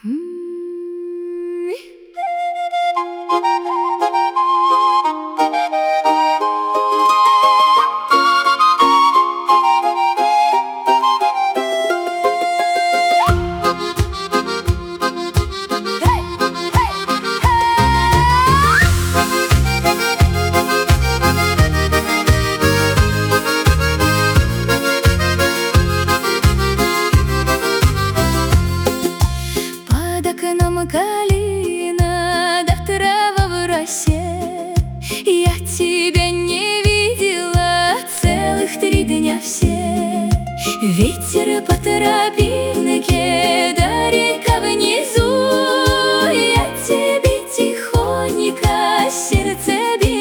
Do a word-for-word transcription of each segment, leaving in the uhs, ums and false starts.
Калина, да трава в росе. Я тебя не видела целых три дня все. Ветер по тропинке, да река внизу. Я тебе тихонько сердце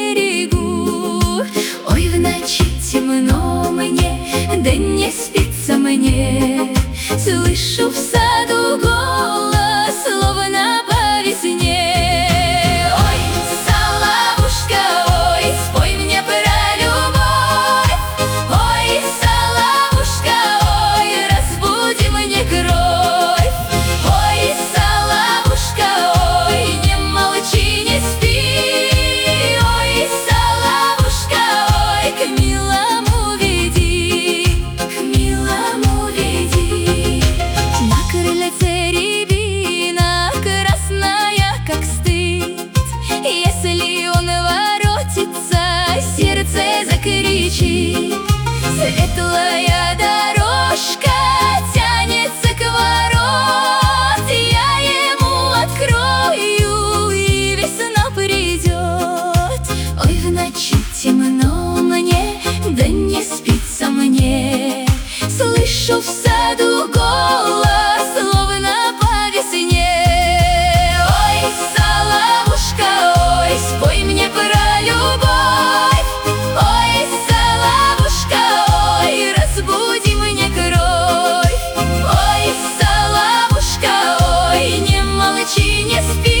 берегу. Ой, в ночи темно мне, да не спится мне. Слышу в саду голос, словно по весне. Ой, соловушка, ой, спой мне про любовь. Ой, соловушка, ой, разбуди мне кровь. Ой, соловушка, ой, не молчи, не спи. Ой, соловушка, ой, к милому веди, к милому веди. На крыльце рябина красная, как стыд. Если он воротится, сердце закричит. Светлая дорожка тянется к ворот. Я ему открою, и весна придет. Ой, в ночи темно мне, да не спится мне. Слышу в саду голос, словно по весне. Ой, соловушка, ой, спой мне про любовь. Ой, соловушка, ой, разбуди мне кровь. Ой, соловушка, ой, не молчи, не спи.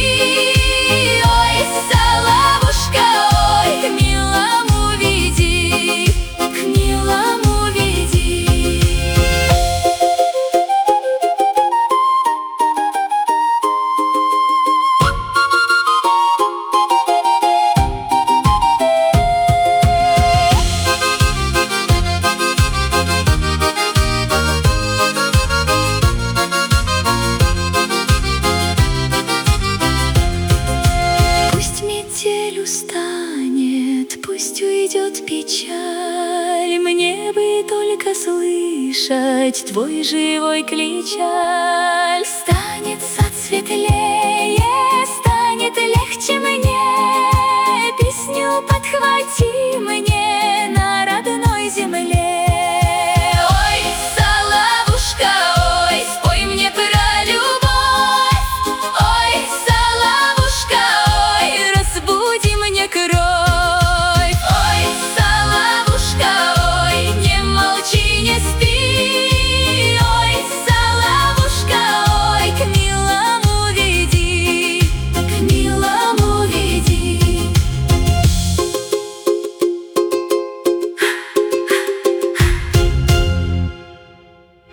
Ой, соловушка, ой, к милому веди, к милому веди. Пусть метель устанет, пусть уйдет печаль. Мне бы только слышать твой живой клич.